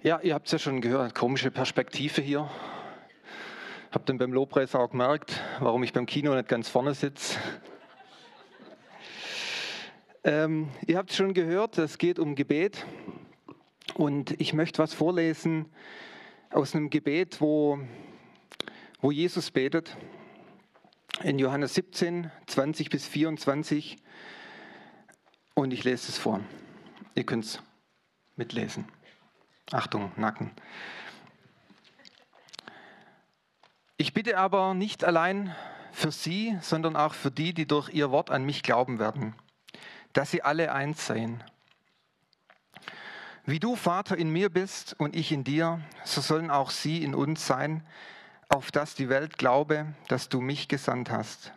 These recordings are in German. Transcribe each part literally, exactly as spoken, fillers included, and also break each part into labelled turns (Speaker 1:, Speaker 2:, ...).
Speaker 1: Ja, ihr habt es ja schon gehört, komische Perspektive hier. Habt dann beim Lobpreis auch gemerkt, warum ich beim Kino nicht ganz vorne sitze. ähm, ihr habt es schon gehört, es geht um Gebet. Und ich möchte was vorlesen aus einem Gebet, wo, wo Jesus betet. In Johannes siebzehn, zwanzig bis vierundzwanzig. Und ich lese es vor. Ihr könnt es mitlesen. Achtung, Nacken. Ich bitte aber nicht allein für sie, sondern auch für die, die durch ihr Wort an mich glauben werden, dass sie alle eins seien. Wie du, Vater, in mir bist und ich in dir, so sollen auch sie in uns sein, auf dass die Welt glaube, dass du mich gesandt hast.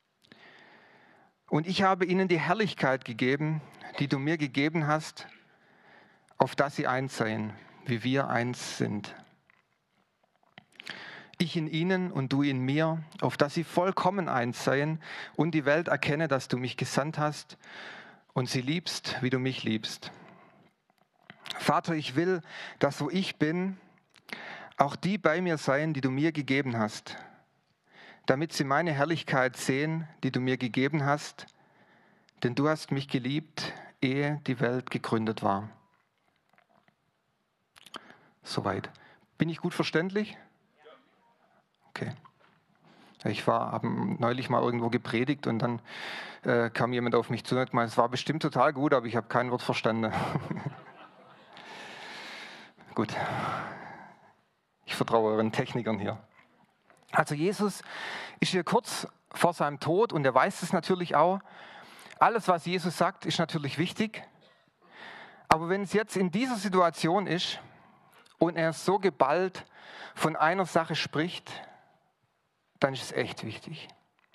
Speaker 1: Und ich habe ihnen die Herrlichkeit gegeben, die du mir gegeben hast, auf dass sie eins seien, wie wir eins sind. Ich in ihnen und du in mir, auf dass sie vollkommen eins seien und die Welt erkenne, dass du mich gesandt hast und sie liebst, wie du mich liebst. Vater, ich will, dass wo ich bin, auch die bei mir seien, die du mir gegeben hast, damit sie meine Herrlichkeit sehen, die du mir gegeben hast, denn du hast mich geliebt, ehe die Welt gegründet war. Soweit. Bin ich gut verständlich? Okay. Ich war, habe neulich mal irgendwo gepredigt und dann äh, kam jemand auf mich zu und hat gemeint, es war bestimmt total gut, aber ich habe kein Wort verstanden. Gut. Ich vertraue euren Technikern hier. Also Jesus ist hier kurz vor seinem Tod und er weiß es natürlich auch. Alles, was Jesus sagt, ist natürlich wichtig. Aber wenn es jetzt in dieser Situation ist und er so geballt von einer Sache spricht, dann ist es echt wichtig.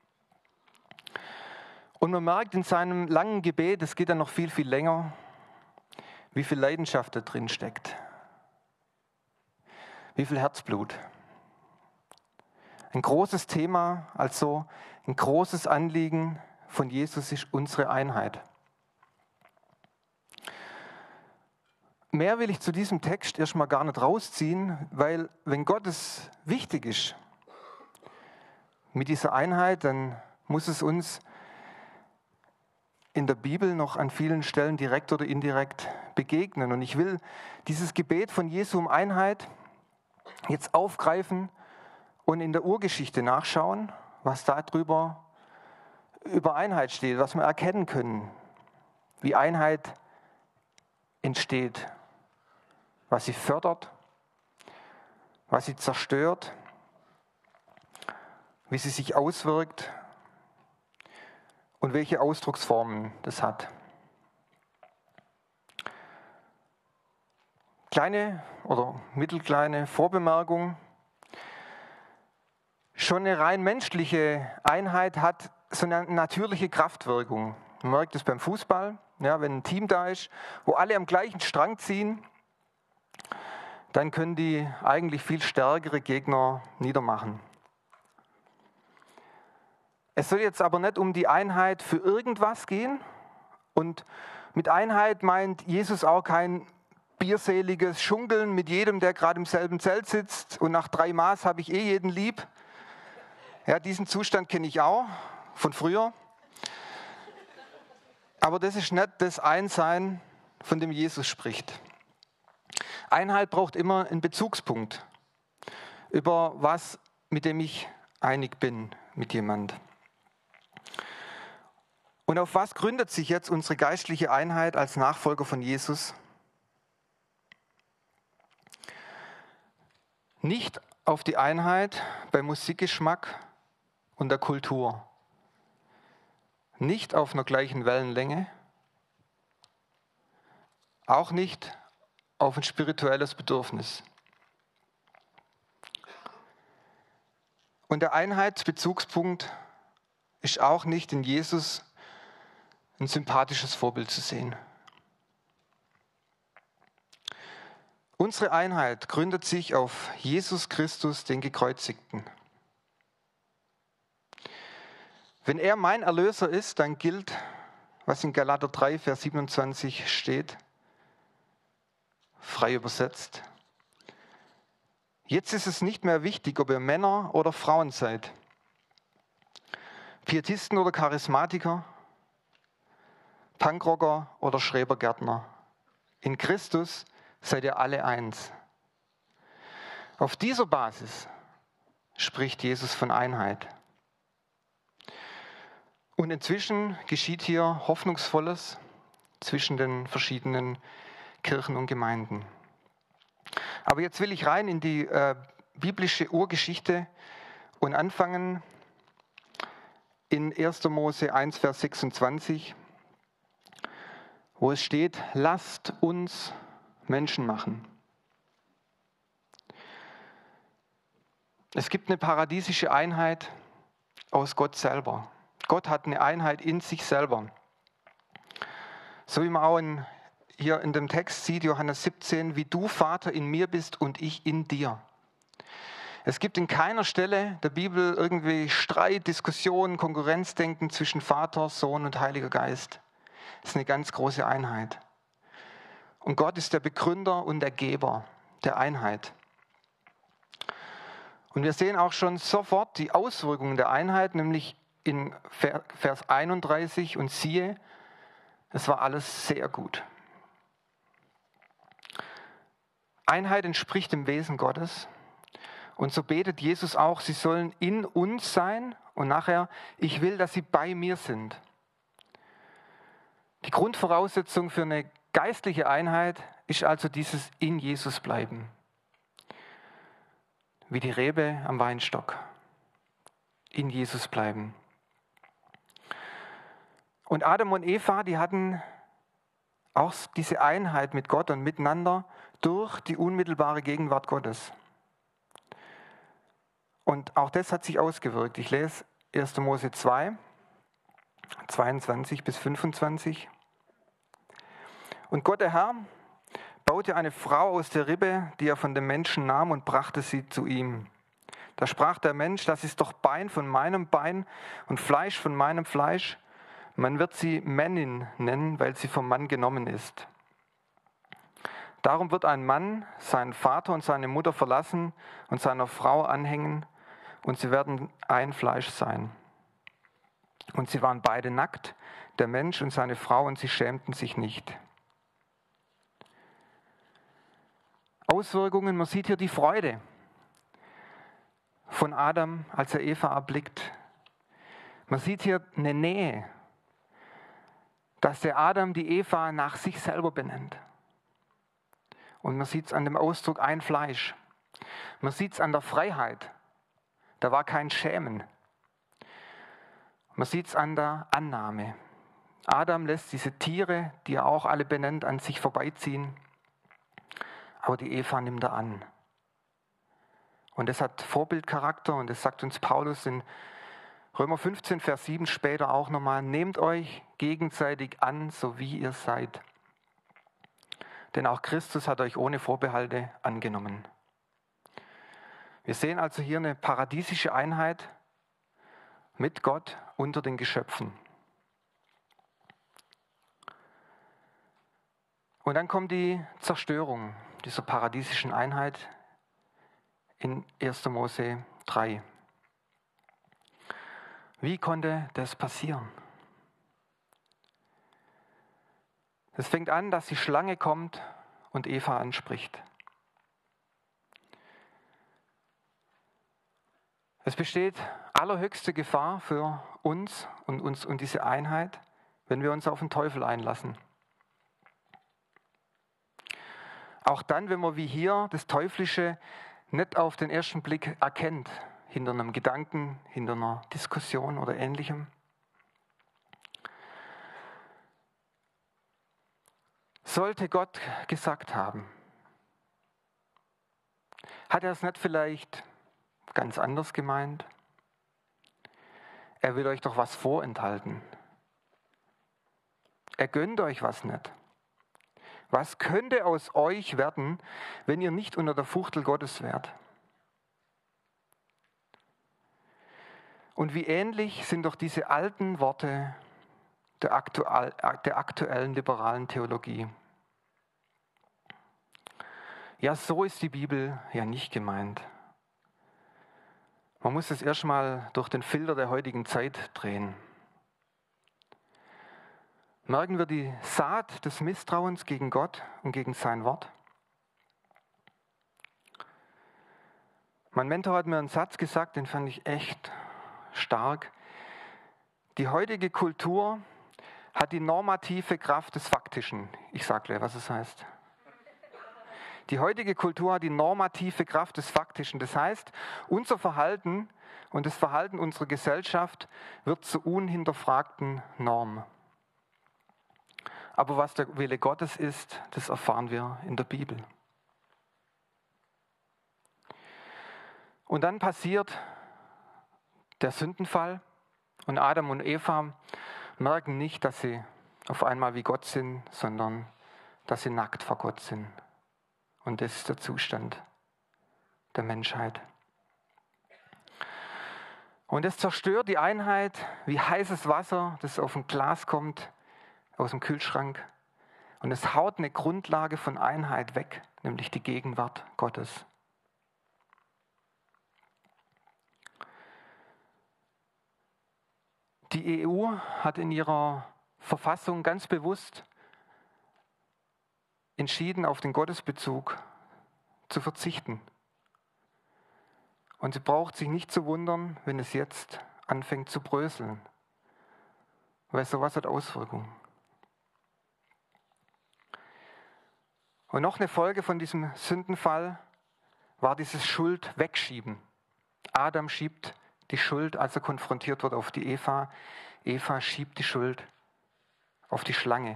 Speaker 1: Und man merkt in seinem langen Gebet, es geht dann noch viel, viel länger, wie viel Leidenschaft da drin steckt. Wie viel Herzblut. Ein großes Thema, also ein großes Anliegen von Jesus ist unsere Einheit. Mehr will ich zu diesem Text erstmal gar nicht rausziehen, weil wenn Gott es wichtig ist mit dieser Einheit, dann muss es uns in der Bibel noch an vielen Stellen direkt oder indirekt begegnen. Und ich will dieses Gebet von Jesu um Einheit jetzt aufgreifen und in der Urgeschichte nachschauen, was da drüber über Einheit steht, was wir erkennen können, wie Einheit entsteht, was sie fördert, was sie zerstört, wie sie sich auswirkt und welche Ausdrucksformen das hat. Kleine oder mittelkleine Vorbemerkung. Schon eine rein menschliche Einheit hat so eine natürliche Kraftwirkung. Man merkt es beim Fußball, ja, wenn ein Team da ist, wo alle am gleichen Strang ziehen, dann können die eigentlich viel stärkere Gegner niedermachen. Es soll jetzt aber nicht um die Einheit für irgendwas gehen. Und mit Einheit meint Jesus auch kein bierseliges Schunkeln mit jedem, der gerade im selben Zelt sitzt und nach drei Maß habe ich eh jeden lieb. Ja, diesen Zustand kenne ich auch von früher. Aber das ist nicht das Einssein, von dem Jesus spricht. Einheit braucht immer einen Bezugspunkt, über was, mit dem ich einig bin mit jemand. Und auf was gründet sich jetzt unsere geistliche Einheit als Nachfolger von Jesus? Nicht auf die Einheit beim Musikgeschmack und der Kultur. Nicht auf einer gleichen Wellenlänge. Auch nicht auf ein spirituelles Bedürfnis. Und der Einheitsbezugspunkt ist auch nicht in Jesus ein sympathisches Vorbild zu sehen. Unsere Einheit gründet sich auf Jesus Christus, den Gekreuzigten. Wenn er mein Erlöser ist, dann gilt, was in Galater drei, Vers siebenundzwanzig steht, frei übersetzt, Jetzt ist es nicht mehr wichtig, ob ihr Männer oder Frauen seid, Pietisten oder Charismatiker, Punkrocker oder Schrebergärtner. In Christus seid ihr alle eins. Auf dieser Basis spricht Jesus von Einheit. Und inzwischen geschieht hier Hoffnungsvolles zwischen den verschiedenen Kirchen und Gemeinden. Aber jetzt will ich rein in die äh, biblische Urgeschichte und anfangen in erster Mose eins, Vers sechsundzwanzig, wo es steht, lasst uns Menschen machen. Es gibt eine paradiesische Einheit aus Gott selber. Gott hat eine Einheit in sich selber. So wie man auch in, hier in dem Text sieht, Johannes siebzehn, wie du, Vater, in mir bist und ich in dir. Es gibt in keiner Stelle der Bibel irgendwie Streit, Diskussion, Konkurrenzdenken zwischen Vater, Sohn und Heiliger Geist. Das ist eine ganz große Einheit. Und Gott ist der Begründer und der Geber der Einheit. Und wir sehen auch schon sofort die Auswirkungen der Einheit, nämlich in Vers einunddreißig, und siehe, es war alles sehr gut. Einheit entspricht dem Wesen Gottes. Und so betet Jesus auch, sie sollen in uns sein und nachher, ich will, dass sie bei mir sind. Die Grundvoraussetzung für eine geistliche Einheit ist also dieses in Jesus bleiben. Wie die Rebe am Weinstock. In Jesus bleiben. Und Adam und Eva, die hatten auch diese Einheit mit Gott und miteinander durch die unmittelbare Gegenwart Gottes. Und auch das hat sich ausgewirkt. Ich lese erster Mose zwei, zweiundzwanzig bis fünfundzwanzig. Und Gott, der Herr, baute eine Frau aus der Rippe, die er von dem Menschen nahm, und brachte sie zu ihm. Da sprach der Mensch, das ist doch Bein von meinem Bein und Fleisch von meinem Fleisch. Man wird sie Männin nennen, weil sie vom Mann genommen ist. Darum wird ein Mann seinen Vater und seine Mutter verlassen und seiner Frau anhängen, und sie werden ein Fleisch sein. Und sie waren beide nackt, der Mensch und seine Frau, und sie schämten sich nicht. Auswirkungen, man sieht hier die Freude von Adam, als er Eva erblickt. Man sieht hier eine Nähe, dass der Adam die Eva nach sich selber benennt. Und man sieht es an dem Ausdruck ein Fleisch. Man sieht es an der Freiheit. Da war kein Schämen. Man sieht es an der Annahme. Adam lässt diese Tiere, die er auch alle benennt, an sich vorbeiziehen. Aber die Eva nimmt er an. Und das hat Vorbildcharakter, und das sagt uns Paulus in Römer fünfzehn, Vers sieben später auch nochmal, nehmt euch gegenseitig an, so wie ihr seid. Denn auch Christus hat euch ohne Vorbehalte angenommen. Wir sehen also hier eine paradiesische Einheit mit Gott unter den Geschöpfen. Und dann kommt die Zerstörung dieser paradiesischen Einheit in erster Mose drei. Wie konnte das passieren? Es fängt an, dass die Schlange kommt und Eva anspricht. Es besteht allerhöchste Gefahr für uns und uns und diese Einheit, wenn wir uns auf den Teufel einlassen. Auch dann, wenn man wie hier das Teuflische nicht auf den ersten Blick erkennt, hinter einem Gedanken, hinter einer Diskussion oder Ähnlichem. Sollte Gott gesagt haben, hat er es nicht vielleicht ganz anders gemeint? Er will euch doch was vorenthalten. Er gönnt euch was nicht. Was könnte aus euch werden, wenn ihr nicht unter der Fuchtel Gottes wärt? Und wie ähnlich sind doch diese alten Worte der, aktuell, der aktuellen liberalen Theologie. Ja, so ist die Bibel ja nicht gemeint. Man muss es erstmal durch den Filter der heutigen Zeit drehen. Merken wir die Saat des Misstrauens gegen Gott und gegen sein Wort? Mein Mentor hat mir einen Satz gesagt, den fand ich echt stark. Die heutige Kultur hat die normative Kraft des Faktischen. Ich sage gleich, was es heißt. Die heutige Kultur hat die normative Kraft des Faktischen. Das heißt, unser Verhalten und das Verhalten unserer Gesellschaft wird zur unhinterfragten Norm. Aber was der Wille Gottes ist, das erfahren wir in der Bibel. Und dann passiert der Sündenfall und Adam und Eva merken nicht, dass sie auf einmal wie Gott sind, sondern dass sie nackt vor Gott sind. Und das ist der Zustand der Menschheit. Und es zerstört die Einheit wie heißes Wasser, das auf ein Glas kommt, aus dem Kühlschrank. Und es haut eine Grundlage von Einheit weg, nämlich die Gegenwart Gottes. Die E U hat in ihrer Verfassung ganz bewusst entschieden, auf den Gottesbezug zu verzichten. Und sie braucht sich nicht zu wundern, wenn es jetzt anfängt zu bröseln, weil sowas hat Auswirkungen. Und noch eine Folge von diesem Sündenfall war dieses Schuld-Wegschieben. Adam schiebt die Schuld, als er konfrontiert wird, auf die Eva. Eva schiebt die Schuld auf die Schlange.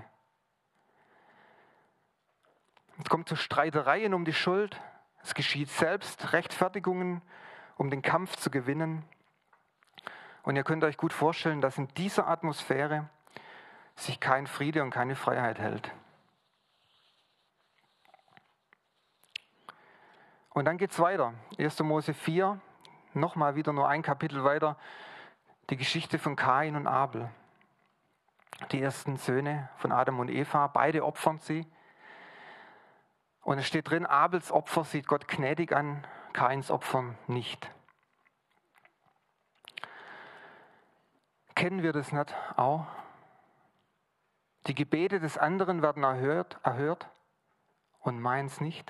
Speaker 1: Es kommt zu Streitereien um die Schuld. Es geschieht selbst Rechtfertigungen, um den Kampf zu gewinnen. Und ihr könnt euch gut vorstellen, dass in dieser Atmosphäre sich kein Friede und keine Freiheit hält. Und dann geht es weiter. erster Mose vier, nochmal wieder nur ein Kapitel weiter, die Geschichte von Kain und Abel. Die ersten Söhne von Adam und Eva, beide opfern sie. Und es steht drin, Abels Opfer sieht Gott gnädig an, Kains Opfer nicht. Kennen wir das nicht auch? Die Gebete des anderen werden erhört, erhört und meins nicht.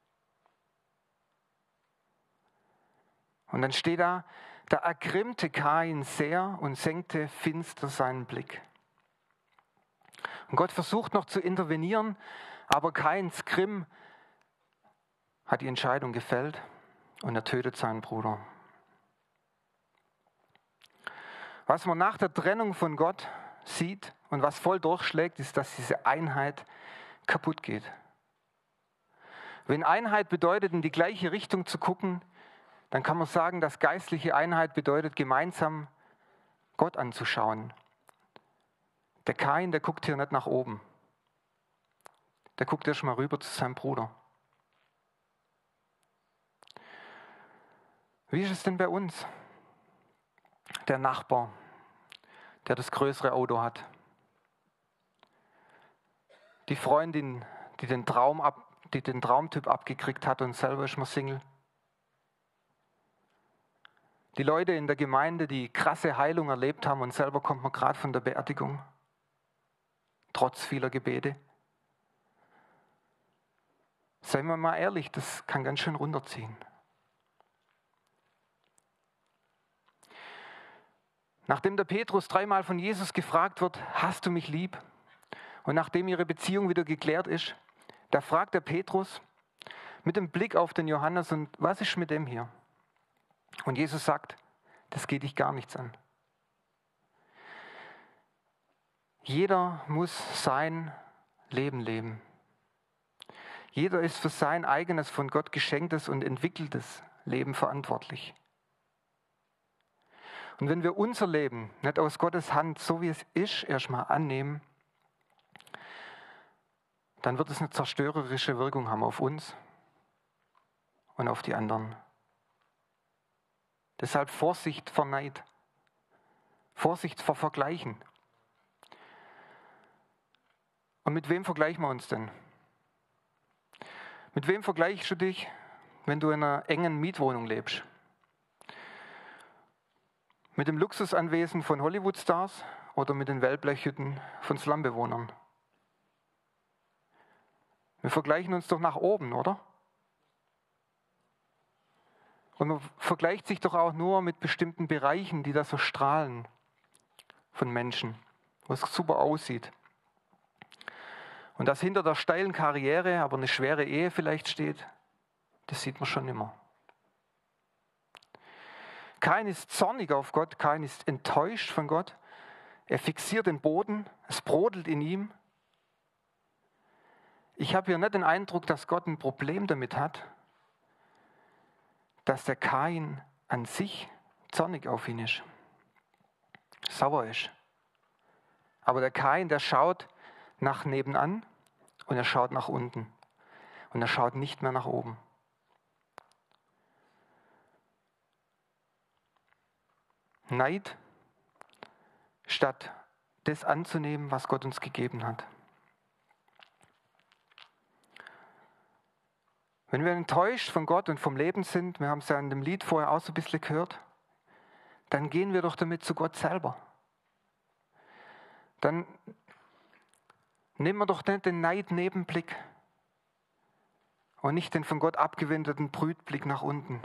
Speaker 1: Und dann steht da, da ergrimmte Kain sehr und senkte finster seinen Blick. Und Gott versucht noch zu intervenieren, aber Kains Grimm hat die Entscheidung gefällt und er tötet seinen Bruder. Was man nach der Trennung von Gott sieht und was voll durchschlägt, ist, dass diese Einheit kaputt geht. Wenn Einheit bedeutet, in die gleiche Richtung zu gucken, dann kann man sagen, dass geistliche Einheit bedeutet, gemeinsam Gott anzuschauen. Der Kain, der guckt hier nicht nach oben. Der guckt erst mal rüber zu seinem Bruder. Wie ist es denn bei uns? Der Nachbar, der das größere Auto hat. Die Freundin, die den Traum ab, die den Traumtyp abgekriegt hat und selber ist man Single. Die Leute in der Gemeinde, die krasse Heilung erlebt haben und selber kommt man gerade von der Beerdigung. Trotz vieler Gebete. Seien wir mal ehrlich, das kann ganz schön runterziehen. Nachdem der Petrus dreimal von Jesus gefragt wird, hast du mich lieb? Und nachdem ihre Beziehung wieder geklärt ist, da fragt der Petrus mit dem Blick auf den Johannes, und was ist mit dem hier? Und Jesus sagt, das geht dich gar nichts an. Jeder muss sein Leben leben. Jeder ist für sein eigenes, von Gott geschenktes und entwickeltes Leben verantwortlich. Und wenn wir unser Leben nicht aus Gottes Hand, so wie es ist, erstmal annehmen, dann wird es eine zerstörerische Wirkung haben auf uns und auf die anderen. Deshalb Vorsicht vor Neid, Vorsicht vor Vergleichen. Und mit wem vergleichen wir uns denn? Mit wem vergleichst du dich, wenn du in einer engen Mietwohnung lebst? Mit dem Luxusanwesen von Hollywood-Stars oder mit den Wellblechhütten von Slumbewohnern? Wir vergleichen uns doch nach oben, oder? Und man vergleicht sich doch auch nur mit bestimmten Bereichen, die da so strahlen von Menschen, wo es super aussieht. Und dass hinter der steilen Karriere aber eine schwere Ehe vielleicht steht, das sieht man schon immer. Kain ist zornig auf Gott, Kain ist enttäuscht von Gott. Er fixiert den Boden, es brodelt in ihm. Ich habe hier nicht den Eindruck, dass Gott ein Problem damit hat, dass der Kain an sich zornig auf ihn ist, sauer ist. Aber der Kain, der schaut nach nebenan und er schaut nach unten. Und er schaut nicht mehr nach oben. Neid, statt das anzunehmen, was Gott uns gegeben hat. Wenn wir enttäuscht von Gott und vom Leben sind, wir haben es ja in dem Lied vorher auch so ein bisschen gehört, dann gehen wir doch damit zu Gott selber. Dann nehmen wir doch nicht den Neid-Nebenblick und nicht den von Gott abgewendeten Brütblick nach unten.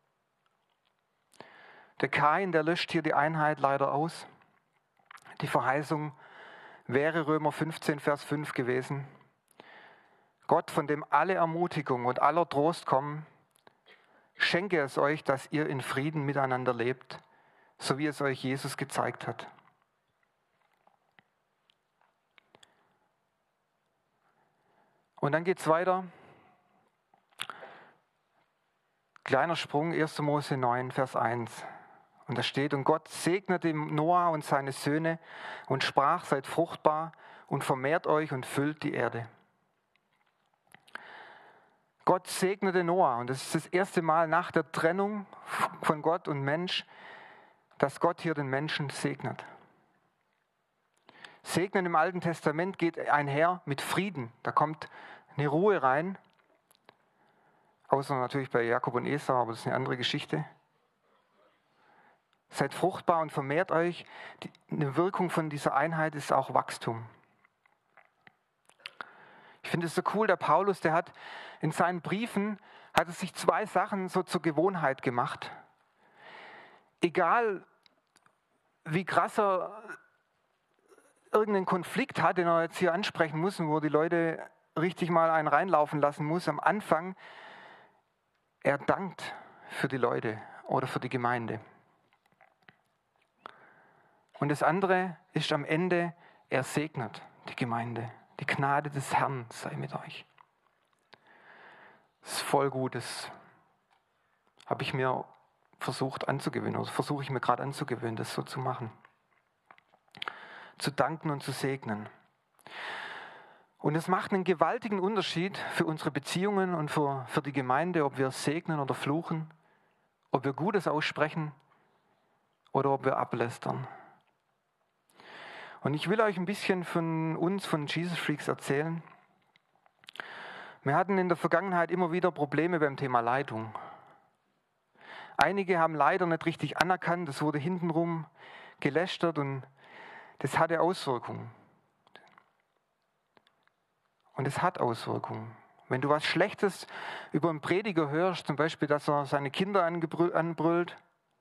Speaker 1: Der Kain, der löscht hier die Einheit leider aus. Die Verheißung wäre Römer fünfzehn, Vers fünf gewesen. Gott, von dem alle Ermutigung und aller Trost kommen, schenke es euch, dass ihr in Frieden miteinander lebt, so wie es euch Jesus gezeigt hat. Und dann geht es weiter. Kleiner Sprung, erster Mose neun, Vers eins. Und da steht, und Gott segnete Noah und seine Söhne und sprach, seid fruchtbar und vermehrt euch und füllt die Erde. Gott segnete Noah und das ist das erste Mal nach der Trennung von Gott und Mensch, dass Gott hier den Menschen segnet. Segnen im Alten Testament geht einher mit Frieden. Da kommt eine Ruhe rein, außer natürlich bei Jakob und Esau, aber das ist eine andere Geschichte. Seid fruchtbar und vermehrt euch. Die, eine Wirkung von dieser Einheit ist auch Wachstum. Ich finde es so cool, der Paulus, der hat in seinen Briefen, hat er sich zwei Sachen so zur Gewohnheit gemacht. Egal, wie krass er irgendeinen Konflikt hat, den er jetzt hier ansprechen muss, wo die Leute richtig mal einen reinlaufen lassen muss, am Anfang, er dankt für die Leute oder für die Gemeinde. Und das andere ist am Ende, er segnet die Gemeinde. Die Gnade des Herrn sei mit euch. Das ist voll gut, das habe ich mir versucht anzugewöhnen, oder versuche ich mir gerade anzugewöhnen, das so zu machen. Zu danken und zu segnen. Und es macht einen gewaltigen Unterschied für unsere Beziehungen und für, für die Gemeinde, ob wir segnen oder fluchen, ob wir Gutes aussprechen oder ob wir ablästern. Und ich will euch ein bisschen von uns, von Jesus Freaks erzählen. Wir hatten in der Vergangenheit immer wieder Probleme beim Thema Leitung. Einige haben leider nicht richtig anerkannt, es wurde hintenrum gelästert und das hatte Auswirkungen. Und es hat Auswirkungen. Wenn du was Schlechtes über einen Prediger hörst, zum Beispiel, dass er seine Kinder anbrüllt,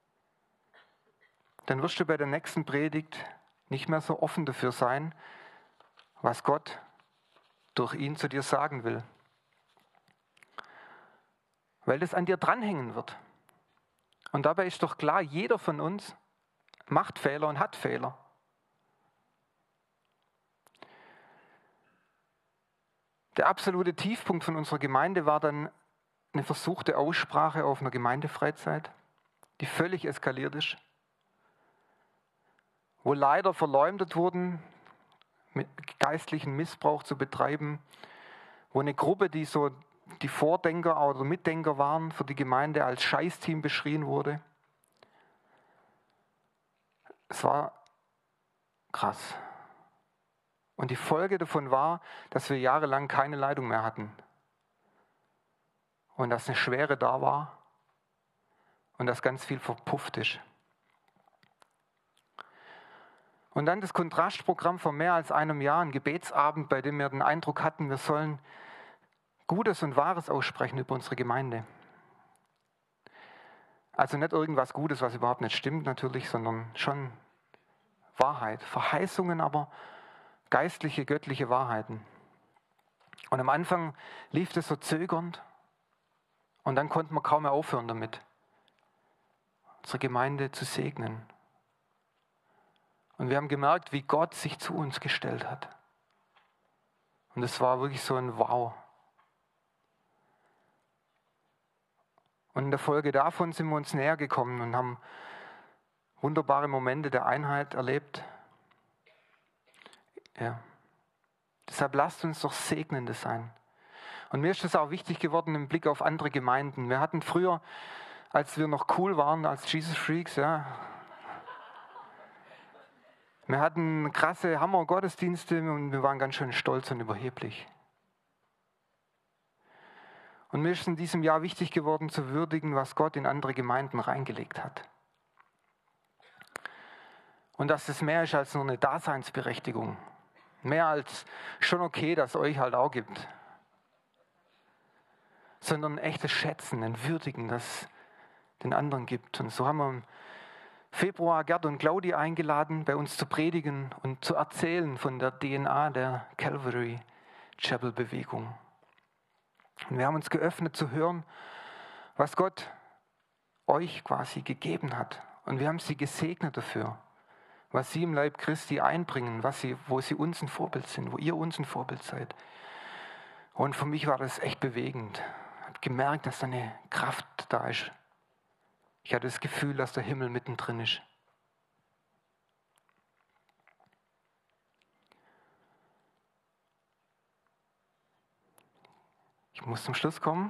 Speaker 1: dann wirst du bei der nächsten Predigt nicht mehr so offen dafür sein, was Gott durch ihn zu dir sagen will. Weil das an dir dranhängen wird. Und dabei ist doch klar, jeder von uns macht Fehler und hat Fehler. Der absolute Tiefpunkt von unserer Gemeinde war dann eine versuchte Aussprache auf einer Gemeindefreizeit, die völlig eskaliert ist, wo leider verleumdet wurden, mit geistlichen Missbrauch zu betreiben, wo eine Gruppe, die so die Vordenker oder Mitdenker waren für die Gemeinde, als Scheißteam beschrien wurde. Es war krass. Und die Folge davon war, dass wir jahrelang keine Leitung mehr hatten. und dass eine Schwere da war und dass ganz viel verpufft ist. Und dann das Kontrastprogramm vor mehr als einem Jahr, ein Gebetsabend, bei dem wir den Eindruck hatten, wir sollen Gutes und Wahres aussprechen über unsere Gemeinde. Also nicht irgendwas Gutes, was überhaupt nicht stimmt natürlich, sondern schon Wahrheit. Verheißungen, aber geistliche, göttliche Wahrheiten. Und am Anfang lief das so zögernd und dann konnten wir kaum mehr aufhören damit, unsere Gemeinde zu segnen. Und wir haben gemerkt, wie Gott sich zu uns gestellt hat. Und es war wirklich so ein Wow. Und in der Folge davon sind wir uns näher gekommen und haben wunderbare Momente der Einheit erlebt. Ja. Deshalb lasst uns doch Segnende sein. Und mir ist das auch wichtig geworden im Blick auf andere Gemeinden. Wir hatten früher, als wir noch cool waren als Jesus Freaks, ja, wir hatten krasse Hammer-Gottesdienste und wir waren ganz schön stolz und überheblich. Und mir ist in diesem Jahr wichtig geworden, zu würdigen, was Gott in andere Gemeinden reingelegt hat. Und dass es mehr ist als nur eine Daseinsberechtigung. Mehr als schon okay, dass es euch halt auch gibt. Sondern ein echtes Schätzen, ein Würdigen, das es den anderen gibt. Und so haben wir im Februar Gerd und Claudi eingeladen, bei uns zu predigen und zu erzählen von der D N A der Calvary Chapel Bewegung. Und wir haben uns geöffnet zu hören, was Gott euch quasi gegeben hat. Und wir haben sie gesegnet dafür, was sie im Leib Christi einbringen, was sie, wo sie uns ein Vorbild sind, wo ihr uns ein Vorbild seid. Und für mich war das echt bewegend. Ich habe gemerkt, dass da eine Kraft da ist. Ich hatte das Gefühl, dass der Himmel mittendrin ist. Ich muss zum Schluss kommen.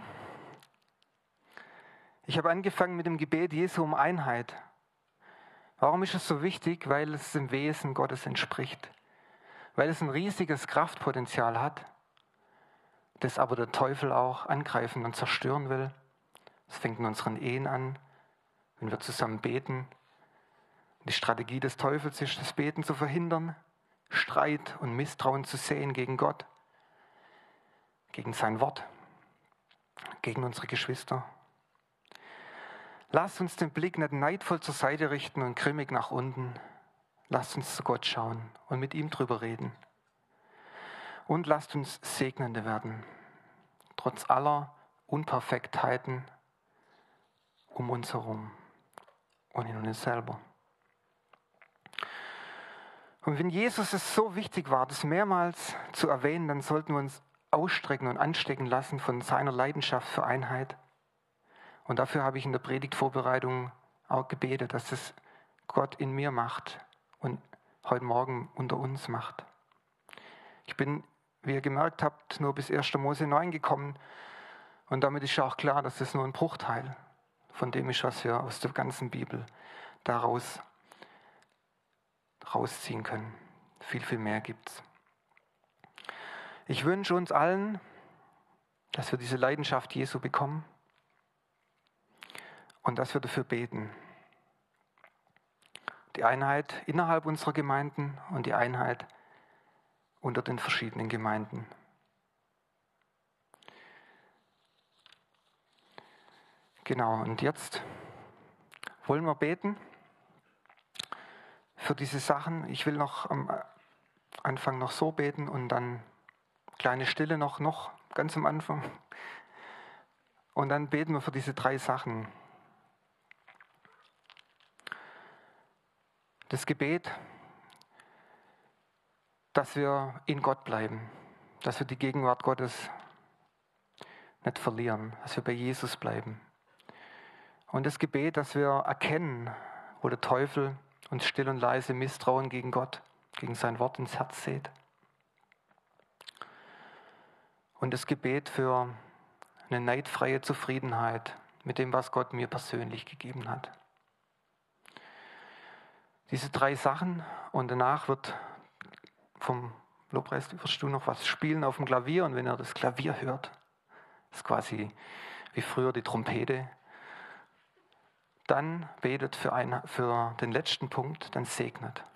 Speaker 1: Ich habe angefangen mit dem Gebet Jesu um Einheit. Warum ist es so wichtig? Weil es dem Wesen Gottes entspricht. Weil es ein riesiges Kraftpotenzial hat, das aber der Teufel auch angreifen und zerstören will. Es fängt in unseren Ehen an, wenn wir zusammen beten. Die Strategie des Teufels ist, das Beten zu verhindern, Streit und Misstrauen zu säen gegen Gott, gegen sein Wort, gegen unsere Geschwister. Lasst uns den Blick nicht neidvoll zur Seite richten und grimmig nach unten. Lasst uns zu Gott schauen und mit ihm drüber reden. Und lasst uns Segnende werden, trotz aller Unperfektheiten um uns herum und in uns selber. Und wenn Jesus es so wichtig war, das mehrmals zu erwähnen, dann sollten wir uns ausstrecken und anstecken lassen von seiner Leidenschaft für Einheit. Und dafür habe ich in der Predigtvorbereitung auch gebetet, dass es Gott in mir macht und heute Morgen unter uns macht. Ich bin, wie ihr gemerkt habt, nur bis erster Mose neun gekommen und damit ist ja auch klar, dass das nur ein Bruchteil von dem ist, was wir aus der ganzen Bibel daraus rausziehen können. Viel, viel mehr gibt's. Ich wünsche uns allen, dass wir diese Leidenschaft Jesu bekommen und dass wir dafür beten. Die Einheit innerhalb unserer Gemeinden und die Einheit unter den verschiedenen Gemeinden. Genau, und jetzt wollen wir beten für diese Sachen. Ich will noch am Anfang noch so beten und dann kleine Stille noch, noch ganz am Anfang. Und dann beten wir für diese drei Sachen. Das Gebet, dass wir in Gott bleiben, dass wir die Gegenwart Gottes nicht verlieren, dass wir bei Jesus bleiben. Und das Gebet, dass wir erkennen, wo der Teufel uns still und leise Misstrauen gegen Gott, gegen sein Wort ins Herz sät. Und das Gebet für eine neidfreie Zufriedenheit mit dem, was Gott mir persönlich gegeben hat. Diese drei Sachen und danach wird vom Lobpreis wirst du noch was spielen auf dem Klavier und wenn ihr das Klavier hört, ist quasi wie früher die Trompete. Dann betet für, einen, für den letzten Punkt, dann segnet.